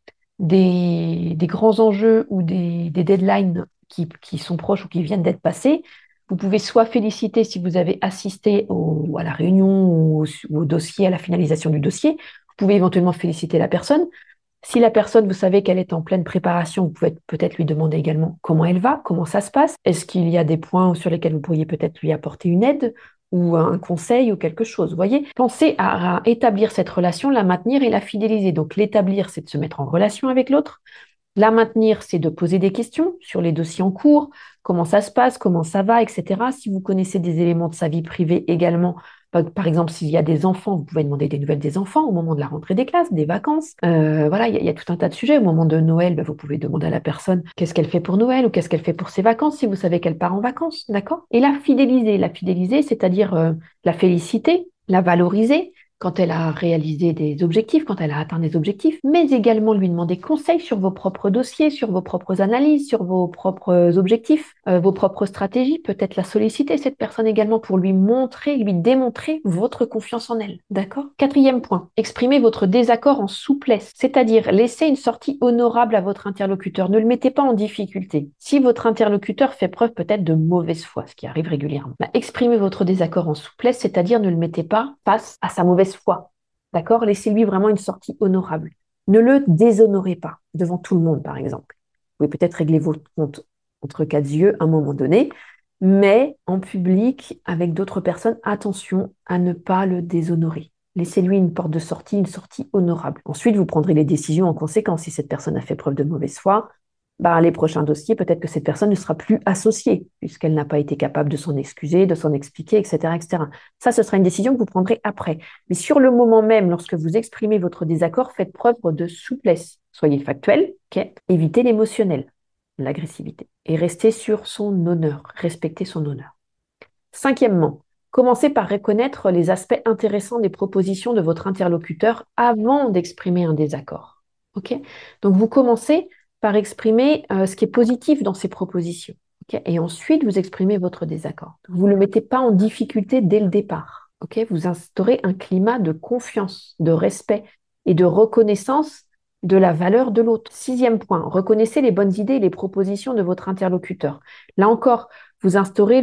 des grands enjeux ou des deadlines qui sont proches ou qui viennent d'être passés, vous pouvez soit féliciter si vous avez assisté à la réunion ou au dossier, à la finalisation du dossier. Vous pouvez éventuellement féliciter la personne. Si la personne, vous savez qu'elle est en pleine préparation, vous pouvez peut-être lui demander également comment elle va, comment ça se passe. Est-ce qu'il y a des points sur lesquels vous pourriez peut-être lui apporter une aide ou un conseil ou quelque chose. Vous voyez, pensez à établir cette relation, la maintenir et la fidéliser. Donc l'établir, c'est de se mettre en relation avec l'autre. La maintenir, c'est de poser des questions sur les dossiers en cours, comment ça se passe, comment ça va, etc. Si vous connaissez des éléments de sa vie privée également, par exemple, s'il y a des enfants, vous pouvez demander des nouvelles des enfants au moment de la rentrée des classes, des vacances. Voilà, il y a tout un tas de sujets. Au moment de Noël, vous pouvez demander à la personne qu'est-ce qu'elle fait pour Noël ou qu'est-ce qu'elle fait pour ses vacances si vous savez qu'elle part en vacances, d'accord? Et la fidéliser, c'est-à-dire la féliciter, la valoriser, quand elle a réalisé des objectifs, quand elle a atteint des objectifs, mais également lui demander conseil sur vos propres dossiers, sur vos propres analyses, sur vos propres objectifs, vos propres stratégies, peut-être la solliciter, cette personne également, pour lui montrer, lui démontrer votre confiance en elle. D'accord? Quatrième point, exprimez votre désaccord en souplesse, c'est-à-dire laissez une sortie honorable à votre interlocuteur. Ne le mettez pas en difficulté. Si votre interlocuteur fait preuve peut-être de mauvaise foi, ce qui arrive régulièrement, exprimez votre désaccord en souplesse, c'est-à-dire ne le mettez pas face à sa mauvaise foi. D'accord? Laissez-lui vraiment une sortie honorable. Ne le déshonorez pas devant tout le monde, par exemple. Vous pouvez peut-être régler votre compte entre quatre yeux à un moment donné, mais en public, avec d'autres personnes, attention à ne pas le déshonorer. Laissez-lui une porte de sortie, une sortie honorable. Ensuite, vous prendrez les décisions en conséquence. Si cette personne a fait preuve de mauvaise foi, les prochains dossiers, peut-être que cette personne ne sera plus associée, puisqu'elle n'a pas été capable de s'en excuser, de s'en expliquer, etc., etc. Ça, ce sera une décision que vous prendrez après. Mais sur le moment même, lorsque vous exprimez votre désaccord, faites preuve de souplesse. Soyez factuel, okay. Évitez l'émotionnel, l'agressivité, et restez sur son honneur, respectez son honneur. Cinquièmement, commencez par reconnaître les aspects intéressants des propositions de votre interlocuteur avant d'exprimer un désaccord. Okay. Donc, vous commencez par exprimer ce qui est positif dans ces propositions. Okay. Et ensuite, vous exprimez votre désaccord. Vous ne le mettez pas en difficulté dès le départ. Okay. Vous instaurez un climat de confiance, de respect et de reconnaissance de la valeur de l'autre. Sixième point, reconnaissez les bonnes idées et les propositions de votre interlocuteur. Là encore, vous instaurez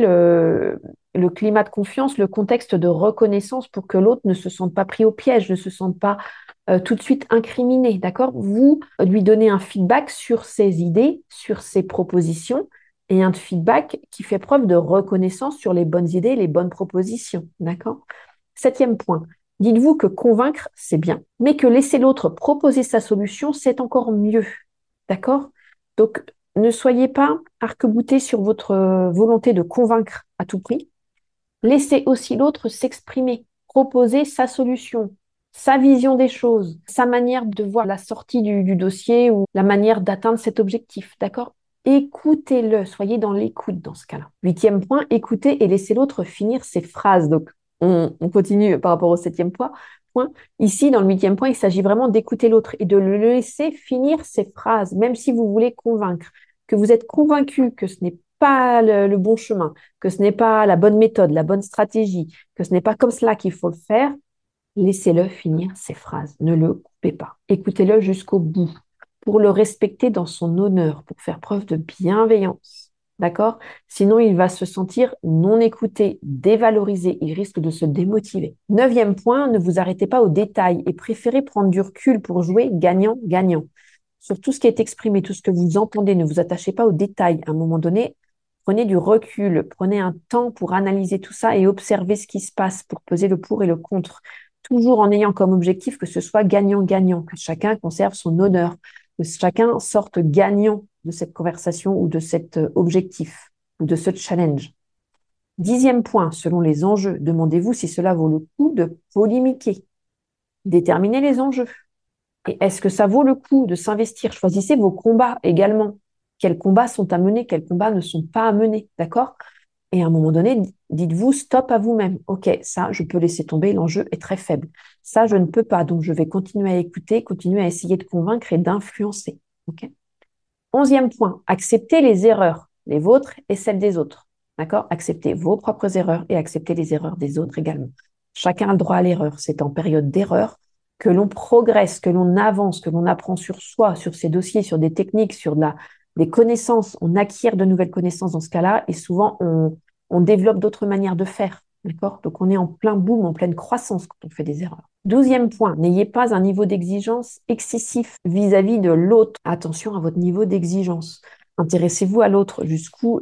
le climat de confiance, le contexte de reconnaissance pour que l'autre ne se sente pas pris au piège, ne se sente pas tout de suite incriminé, d'accord? Vous lui donnez un feedback sur ses idées, sur ses propositions, et un feedback qui fait preuve de reconnaissance sur les bonnes idées, les bonnes propositions, d'accord? Septième point, dites-vous que convaincre, c'est bien, mais que laisser l'autre proposer sa solution, c'est encore mieux, d'accord? Donc, ne soyez pas arc-boutés sur votre volonté de convaincre à tout prix. Laissez aussi l'autre s'exprimer, proposer sa solution, sa vision des choses, sa manière de voir la sortie du dossier ou la manière d'atteindre cet objectif, d'accord? Écoutez-le, soyez dans l'écoute dans ce cas-là. Huitième point, écoutez et laissez l'autre finir ses phrases. Donc, on continue par rapport au septième point. Ici, dans le huitième point, il s'agit vraiment d'écouter l'autre et de le laisser finir ses phrases, même si vous voulez convaincre, que vous êtes convaincu que ce n'est pas le bon chemin, que ce n'est pas la bonne méthode, la bonne stratégie, que ce n'est pas comme cela qu'il faut le faire, laissez-le finir ses phrases. Ne le coupez pas. Écoutez-le jusqu'au bout pour le respecter dans son honneur, pour faire preuve de bienveillance. D'accord? Sinon, il va se sentir non écouté, dévalorisé, il risque de se démotiver. Neuvième point, ne vous arrêtez pas aux détails et préférez prendre du recul pour jouer gagnant-gagnant. Sur tout ce qui est exprimé, tout ce que vous entendez, ne vous attachez pas aux détails. À un moment donné, prenez du recul, prenez un temps pour analyser tout ça et observer ce qui se passe pour peser le pour et le contre. Toujours en ayant comme objectif que ce soit gagnant-gagnant, que chacun conserve son honneur, que chacun sorte gagnant de cette conversation ou de cet objectif ou de ce challenge. Dixième point, selon les enjeux, demandez-vous si cela vaut le coup de polémiquer. Déterminez les enjeux. Et est-ce que ça vaut le coup de s'investir? Choisissez vos combats également. Quels combats sont à mener, quels combats ne sont pas à mener, d'accord? Et à un moment donné, dites-vous stop à vous-même. Ok, ça, je peux laisser tomber, l'enjeu est très faible. Ça, je ne peux pas, donc je vais continuer à écouter, continuer à essayer de convaincre et d'influencer. Ok. 11e point, acceptez les erreurs, les vôtres et celles des autres. D'accord? Acceptez vos propres erreurs et acceptez les erreurs des autres également. Chacun a le droit à l'erreur. C'est en période d'erreur que l'on progresse, que l'on avance, que l'on apprend sur soi, sur ses dossiers, sur des techniques, sur des connaissances. On acquiert de nouvelles connaissances dans ce cas-là et souvent on développe d'autres manières de faire. D'accord? Donc on est en plein boom, en pleine croissance quand on fait des erreurs. 12e point, n'ayez pas un niveau d'exigence excessif vis-à-vis de l'autre. Attention à votre niveau d'exigence. Intéressez-vous à l'autre. Jusqu'où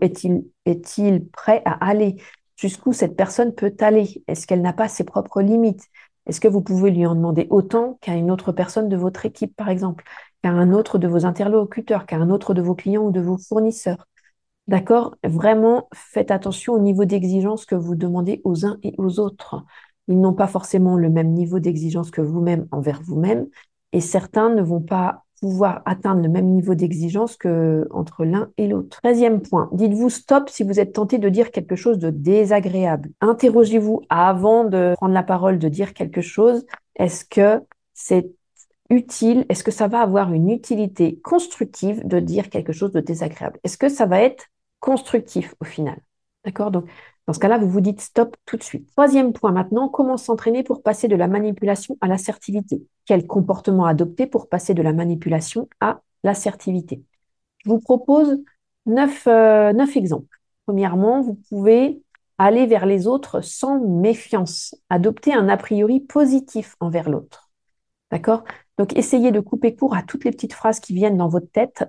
est-il prêt à aller? Jusqu'où cette personne peut aller? Est-ce qu'elle n'a pas ses propres limites? Est-ce que vous pouvez lui en demander autant qu'à une autre personne de votre équipe, par exemple, qu'à un autre de vos interlocuteurs, qu'à un autre de vos clients ou de vos fournisseurs? D'accord? Vraiment, faites attention au niveau d'exigence que vous demandez aux uns et aux autres. Ils n'ont pas forcément le même niveau d'exigence que vous-même envers vous-même, et certains ne vont pas pouvoir atteindre le même niveau d'exigence que entre l'un et l'autre. 13e point, dites-vous stop si vous êtes tenté de dire quelque chose de désagréable. Interrogez-vous avant de prendre la parole, de dire quelque chose. Est-ce que c'est utile? Est-ce que ça va avoir une utilité constructive de dire quelque chose de désagréable? Est-ce que ça va être constructif au final? D'accord? Donc, dans ce cas-là, vous vous dites stop tout de suite. Troisième point maintenant, comment s'entraîner pour passer de la manipulation à l'assertivité? Quel comportement adopter pour passer de la manipulation à l'assertivité? Je vous propose 9 exemples. Premièrement, vous pouvez aller vers les autres sans méfiance, adopter un a priori positif envers l'autre. D'accord? Donc, essayez de couper court à toutes les petites phrases qui viennent dans votre tête,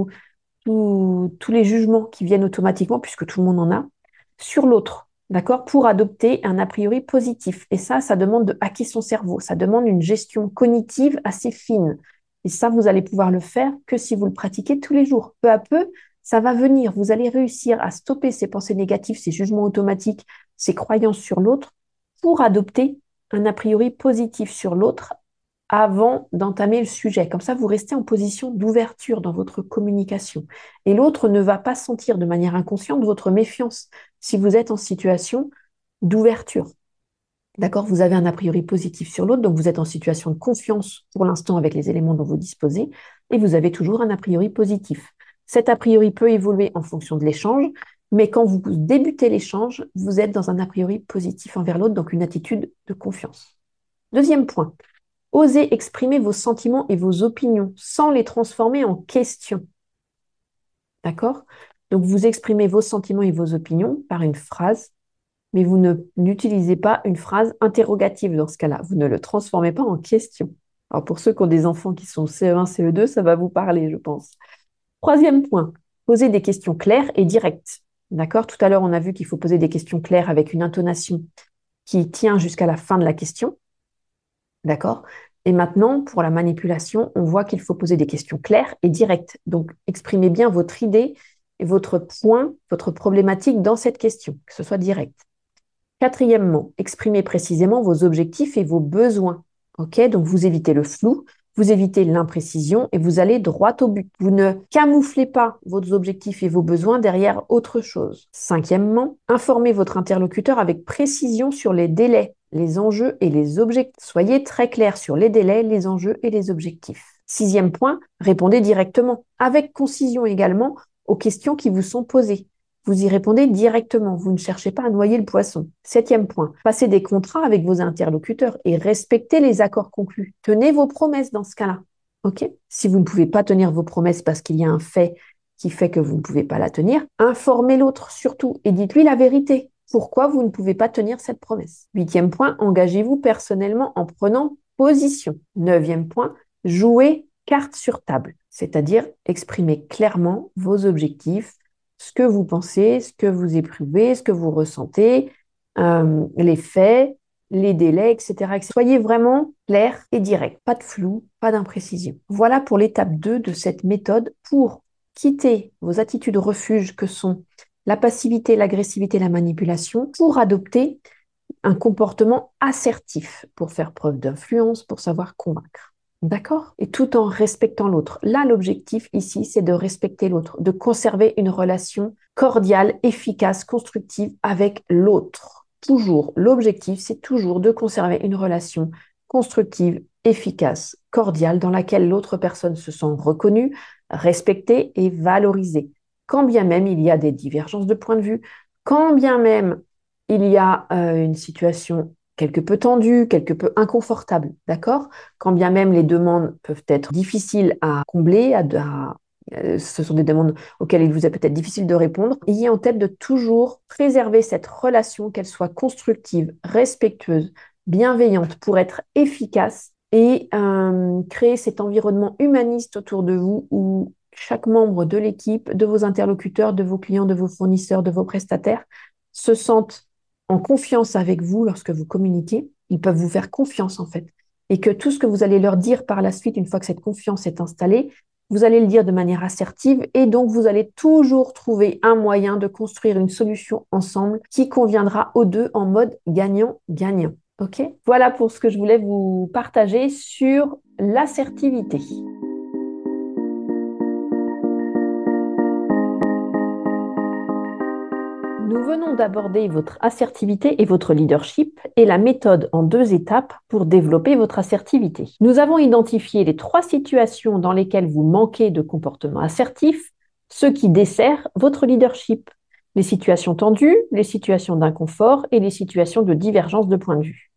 tous les jugements qui viennent automatiquement, puisque tout le monde en a, sur l'autre, d'accord? Pour adopter un a priori positif. Et ça demande de hacker son cerveau. Ça demande une gestion cognitive assez fine. Et ça, vous allez pouvoir le faire que si vous le pratiquez tous les jours. Peu à peu, ça va venir. Vous allez réussir à stopper ces pensées négatives, ces jugements automatiques, ces croyances sur l'autre pour adopter un a priori positif sur l'autre avant d'entamer le sujet. Comme ça, vous restez en position d'ouverture dans votre communication. Et l'autre ne va pas sentir de manière inconsciente votre méfiance si vous êtes en situation d'ouverture. D'accord? Vous avez un a priori positif sur l'autre, donc vous êtes en situation de confiance pour l'instant avec les éléments dont vous disposez, et vous avez toujours un a priori positif. Cet a priori peut évoluer en fonction de l'échange, mais quand vous débutez l'échange, vous êtes dans un a priori positif envers l'autre, donc une attitude de confiance. Deuxième point, osez exprimer vos sentiments et vos opinions sans les transformer en questions. D'accord? Donc, vous exprimez vos sentiments et vos opinions par une phrase, mais vous n'utilisez pas une phrase interrogative dans ce cas-là. Vous ne le transformez pas en question. Alors, pour ceux qui ont des enfants qui sont CE1, CE2, ça va vous parler, je pense. Troisième point, posez des questions claires et directes. D'accord? Tout à l'heure, on a vu qu'il faut poser des questions claires avec une intonation qui tient jusqu'à la fin de la question. D'accord? Et maintenant, pour la manipulation, on voit qu'il faut poser des questions claires et directes. Donc, exprimez bien votre idée et votre point, votre problématique dans cette question, que ce soit direct. Quatrièmement, exprimez précisément vos objectifs et vos besoins. OK? Donc, vous évitez le flou, vous évitez l'imprécision et vous allez droit au but. Vous ne camouflez pas vos objectifs et vos besoins derrière autre chose. Cinquièmement, informez votre interlocuteur avec précision sur les délais, les enjeux et les objectifs. Soyez très clair sur les délais, les enjeux et les objectifs. Sixième point, répondez directement, avec concision également, aux questions qui vous sont posées. Vous y répondez directement, vous ne cherchez pas à noyer le poisson. Septième point, passez des contrats avec vos interlocuteurs et respectez les accords conclus. Tenez vos promesses dans ce cas-là. OK? Si vous ne pouvez pas tenir vos promesses parce qu'il y a un fait qui fait que vous ne pouvez pas la tenir, informez l'autre surtout et dites-lui la vérité. Pourquoi vous ne pouvez pas tenir cette promesse? 8e point, engagez-vous personnellement en prenant position. 9e point, jouez carte sur table, c'est-à-dire exprimer clairement vos objectifs, ce que vous pensez, ce que vous éprouvez, ce que vous ressentez, les faits, les délais, etc. Soyez vraiment clair et direct, pas de flou, pas d'imprécision. Voilà pour l'étape 2 de cette méthode pour quitter vos attitudes refuge que sont la passivité, l'agressivité, la manipulation, pour adopter un comportement assertif, pour faire preuve d'influence, pour savoir convaincre. D'accord? Et tout en respectant l'autre. Là, l'objectif ici, c'est de respecter l'autre, de conserver une relation cordiale, efficace, constructive avec l'autre. Toujours, l'objectif, c'est toujours de conserver une relation constructive, efficace, cordiale, dans laquelle l'autre personne se sent reconnue, respectée et valorisée. Quand bien même il y a des divergences de point de vue, quand bien même il y a une situation quelque peu tendue, quelque peu inconfortable, d'accord? Quand bien même les demandes peuvent être difficiles à combler, ce sont des demandes auxquelles il vous est peut-être difficile de répondre, ayez en tête de toujours préserver cette relation, qu'elle soit constructive, respectueuse, bienveillante, pour être efficace et créer cet environnement humaniste autour de vous où chaque membre de l'équipe, de vos interlocuteurs, de vos clients, de vos fournisseurs, de vos prestataires se sentent en confiance avec vous lorsque vous communiquez. Ils peuvent vous faire confiance en fait. Et que tout ce que vous allez leur dire par la suite, une fois que cette confiance est installée, vous allez le dire de manière assertive et donc vous allez toujours trouver un moyen de construire une solution ensemble qui conviendra aux deux en mode gagnant-gagnant. Ok? Voilà pour ce que je voulais vous partager sur l'assertivité. Nous venons d'aborder votre assertivité et votre leadership et la méthode en 2 étapes pour développer votre assertivité. Nous avons identifié les 3 situations dans lesquelles vous manquez de comportement assertif, ce qui dessert votre leadership. Les situations tendues, les situations d'inconfort et les situations de divergence de point de vue.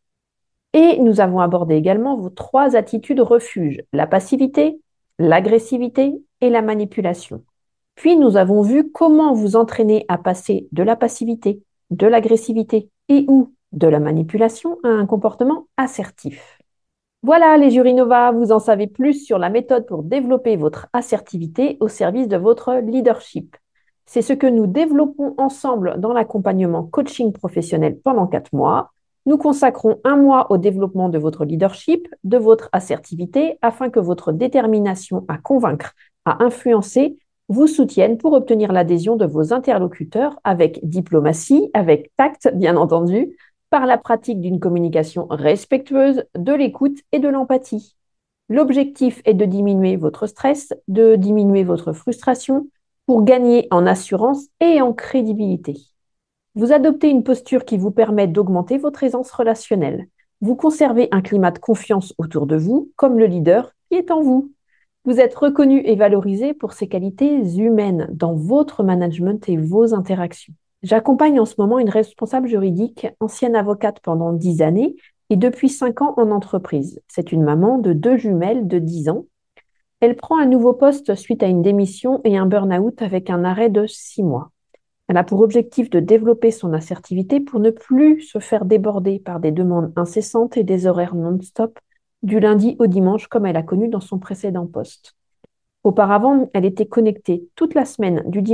Et nous avons abordé également vos 3 attitudes refuge, la passivité, l'agressivité et la manipulation. Puis nous avons vu comment vous entraîner à passer de la passivité, de l'agressivité et ou de la manipulation à un comportement assertif. Voilà les Jurinova, vous en savez plus sur la méthode pour développer votre assertivité au service de votre leadership. C'est ce que nous développons ensemble dans l'accompagnement coaching professionnel pendant 4 mois. Nous consacrons 1 mois au développement de votre leadership, de votre assertivité, afin que votre détermination à convaincre, à influencer, vous soutiennent pour obtenir l'adhésion de vos interlocuteurs avec diplomatie, avec tact, bien entendu, par la pratique d'une communication respectueuse, de l'écoute et de l'empathie. L'objectif est de diminuer votre stress, de diminuer votre frustration pour gagner en assurance et en crédibilité. Vous adoptez une posture qui vous permet d'augmenter votre aisance relationnelle. Vous conservez un climat de confiance autour de vous, comme le leader qui est en vous. Vous êtes reconnu et valorisé pour ces qualités humaines dans votre management et vos interactions. J'accompagne en ce moment une responsable juridique, ancienne avocate pendant 10 années et depuis 5 ans en entreprise. C'est une maman de 2 jumelles de 10 ans. Elle prend un nouveau poste suite à une démission et un burn-out avec un arrêt de 6 mois. Elle a pour objectif de développer son assertivité pour ne plus se faire déborder par des demandes incessantes et des horaires non-stop du lundi au dimanche comme elle a connu dans son précédent poste. Auparavant, elle était connectée toute la semaine du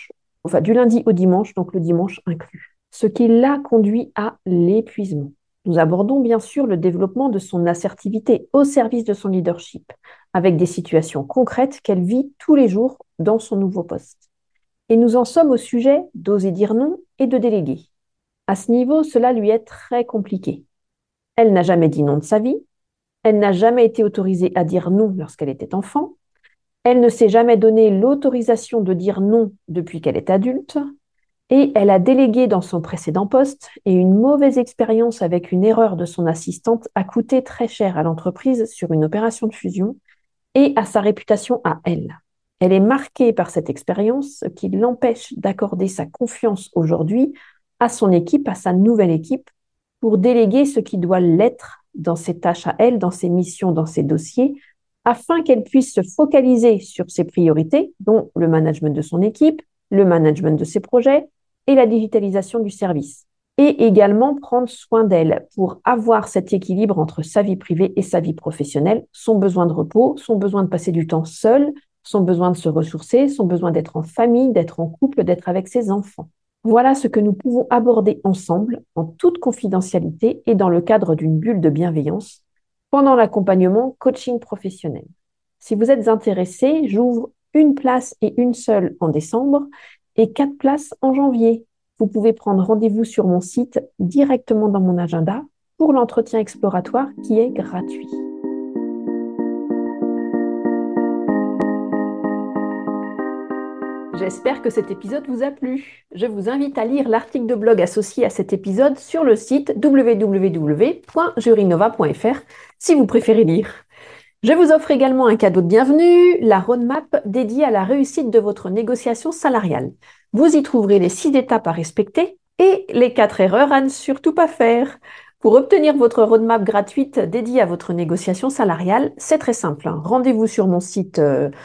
lundi au dimanche, donc le dimanche inclus, ce qui l'a conduit à l'épuisement. Nous abordons bien sûr le développement de son assertivité au service de son leadership, avec des situations concrètes qu'elle vit tous les jours dans son nouveau poste. Et nous en sommes au sujet d'oser dire non et de déléguer. À ce niveau, cela lui est très compliqué. Elle n'a jamais dit non de sa vie, elle n'a jamais été autorisée à dire non lorsqu'elle était enfant, elle ne s'est jamais donné l'autorisation de dire non depuis qu'elle est adulte, et elle a délégué dans son précédent poste, et une mauvaise expérience avec une erreur de son assistante a coûté très cher à l'entreprise sur une opération de fusion et à sa réputation à elle. Elle est marquée par cette expérience, ce qui l'empêche d'accorder sa confiance aujourd'hui à son équipe, à sa nouvelle équipe, pour déléguer ce qui doit l'être dans ses tâches à elle, dans ses missions, dans ses dossiers, afin qu'elle puisse se focaliser sur ses priorités, dont le management de son équipe, le management de ses projets et la digitalisation du service. Et également prendre soin d'elle pour avoir cet équilibre entre sa vie privée et sa vie professionnelle, son besoin de repos, son besoin de passer du temps seul, son besoin de se ressourcer, son besoin d'être en famille, d'être en couple, d'être avec ses enfants. Voilà ce que nous pouvons aborder ensemble en toute confidentialité et dans le cadre d'une bulle de bienveillance pendant l'accompagnement coaching professionnel. Si vous êtes intéressé, j'ouvre une place et une seule en décembre et 4 places en janvier. Vous pouvez prendre rendez-vous sur mon site directement dans mon agenda pour l'entretien exploratoire qui est gratuit. J'espère que cet épisode vous a plu. Je vous invite à lire l'article de blog associé à cet épisode sur le site www.jurinova.fr si vous préférez lire. Je vous offre également un cadeau de bienvenue, la roadmap dédiée à la réussite de votre négociation salariale. Vous y trouverez les 6 étapes à respecter et les 4 erreurs à ne surtout pas faire. Pour obtenir votre roadmap gratuite dédiée à votre négociation salariale, c'est très simple. Rendez-vous sur mon site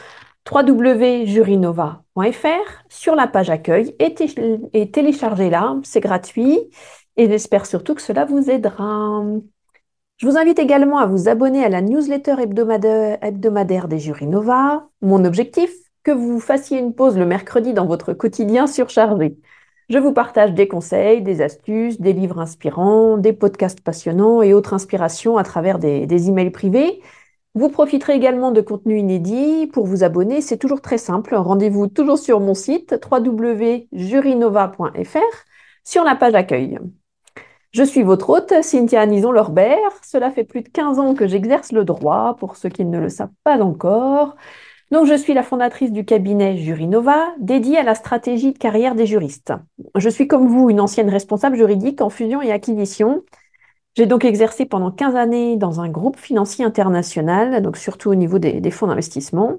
www.jurinova.fr sur la page accueil et téléchargez-la, c'est gratuit et j'espère surtout que cela vous aidera. Je vous invite également à vous abonner à la newsletter hebdomadaire des Jurinova. Mon objectif, que vous fassiez une pause le mercredi dans votre quotidien surchargé. Je vous partage des conseils, des astuces, des livres inspirants, des podcasts passionnants et autres inspirations à travers des emails privés. Vous profiterez également de contenus inédits. Pour vous abonner, c'est toujours très simple. Rendez-vous toujours sur mon site www.jurinova.fr sur la page accueil. Je suis votre hôte, Cynthia Nison-Lorbert. Cela fait plus de 15 ans que j'exerce le droit, pour ceux qui ne le savent pas encore. Donc, je suis la fondatrice du cabinet Jurinova, dédié à la stratégie de carrière des juristes. Je suis comme vous une ancienne responsable juridique en fusion et acquisition. J'ai donc exercé pendant 15 années dans un groupe financier international, donc surtout au niveau des fonds d'investissement.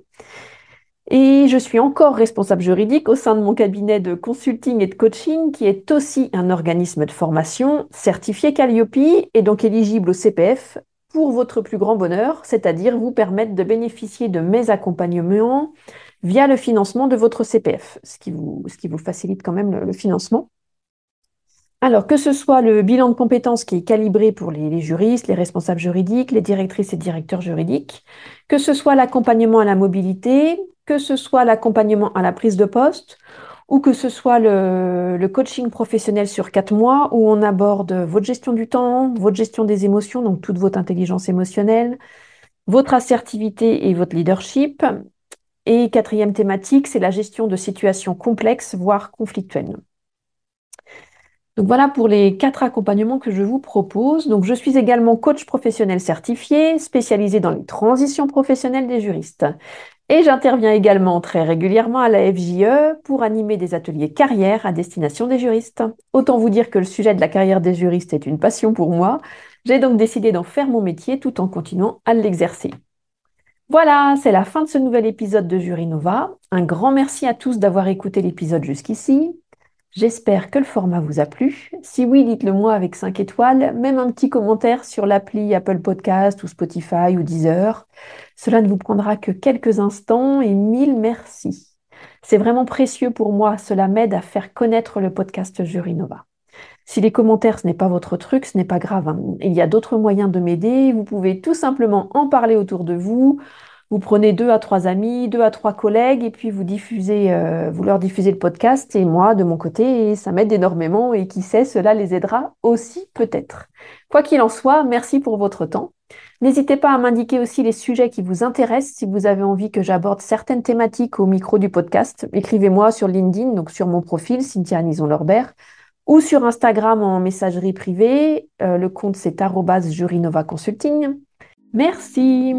Et je suis encore responsable juridique au sein de mon cabinet de consulting et de coaching, qui est aussi un organisme de formation certifié Calliope et donc éligible au CPF pour votre plus grand bonheur, c'est-à-dire vous permettre de bénéficier de mes accompagnements via le financement de votre CPF, ce qui vous facilite quand même le financement. Alors, que ce soit le bilan de compétences qui est calibré pour les juristes, les responsables juridiques, les directrices et directeurs juridiques, que ce soit l'accompagnement à la mobilité, que ce soit l'accompagnement à la prise de poste, ou que ce soit le coaching professionnel sur 4 mois où on aborde votre gestion du temps, votre gestion des émotions, donc toute votre intelligence émotionnelle, votre assertivité et votre leadership. Et 4e thématique, c'est la gestion de situations complexes, voire conflictuelles. Donc voilà pour les 4 accompagnements que je vous propose. Donc je suis également coach professionnel certifié, spécialisé dans les transitions professionnelles des juristes. Et j'interviens également très régulièrement à la FJE pour animer des ateliers carrière à destination des juristes. Autant vous dire que le sujet de la carrière des juristes est une passion pour moi. J'ai donc décidé d'en faire mon métier tout en continuant à l'exercer. Voilà, c'est la fin de ce nouvel épisode de Jurinova. Un grand merci à tous d'avoir écouté l'épisode jusqu'ici. J'espère que le format vous a plu. Si oui, dites-le moi avec 5 étoiles, même un petit commentaire sur l'appli Apple Podcast ou Spotify ou Deezer. Cela ne vous prendra que quelques instants et 1000 merci. C'est vraiment précieux pour moi, cela m'aide à faire connaître le podcast Jurinova. Si les commentaires, ce n'est pas votre truc, ce n'est pas grave. Il y a d'autres moyens de m'aider. Vous pouvez tout simplement en parler autour de vous. Vous prenez 2 à 3 amis, 2 à 3 collègues et puis vous leur diffusez le podcast et moi, de mon côté, ça m'aide énormément et qui sait, cela les aidera aussi peut-être. Quoi qu'il en soit, merci pour votre temps. N'hésitez pas à m'indiquer aussi les sujets qui vous intéressent si vous avez envie que j'aborde certaines thématiques au micro du podcast. Écrivez-moi sur LinkedIn, donc sur mon profil, Cynthia Nison-Lorbert, ou sur Instagram en messagerie privée. Le compte, c'est @Jurinova Consulting. Merci.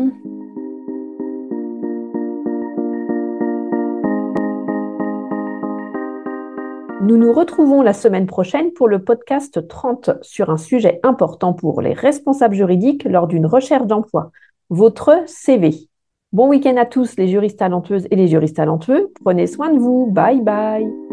Nous nous retrouvons la semaine prochaine pour le podcast 30 sur un sujet important pour les responsables juridiques lors d'une recherche d'emploi, votre CV. Bon week-end à tous les juristes talentueuses et les juristes talentueux. Prenez soin de vous. Bye bye.